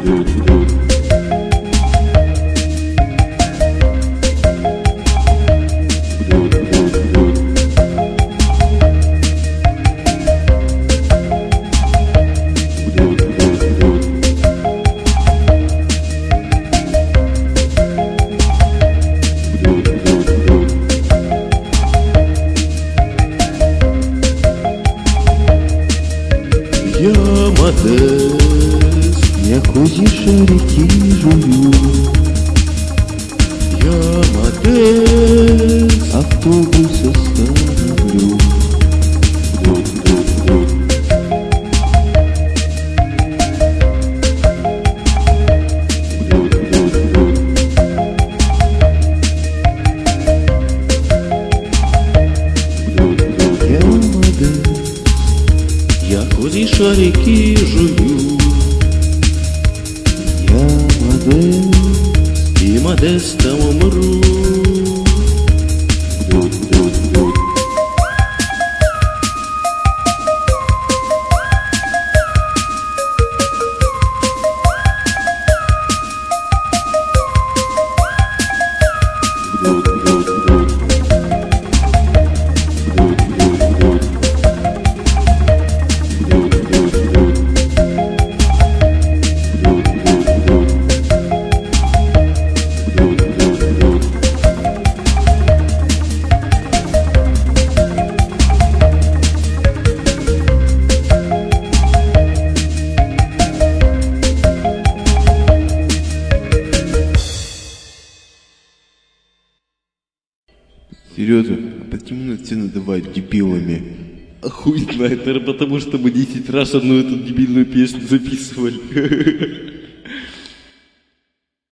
Я Модест, я козьи шарики жую. я Модест, Автобус остановлю. Я Модест, я козьи шарики жую. я Модест, И Модестом умру. Сережа, а почему нас все называют дебилами? А хуй знает, наверное, потому что мы 10 раз одну эту дебильную песню записывали.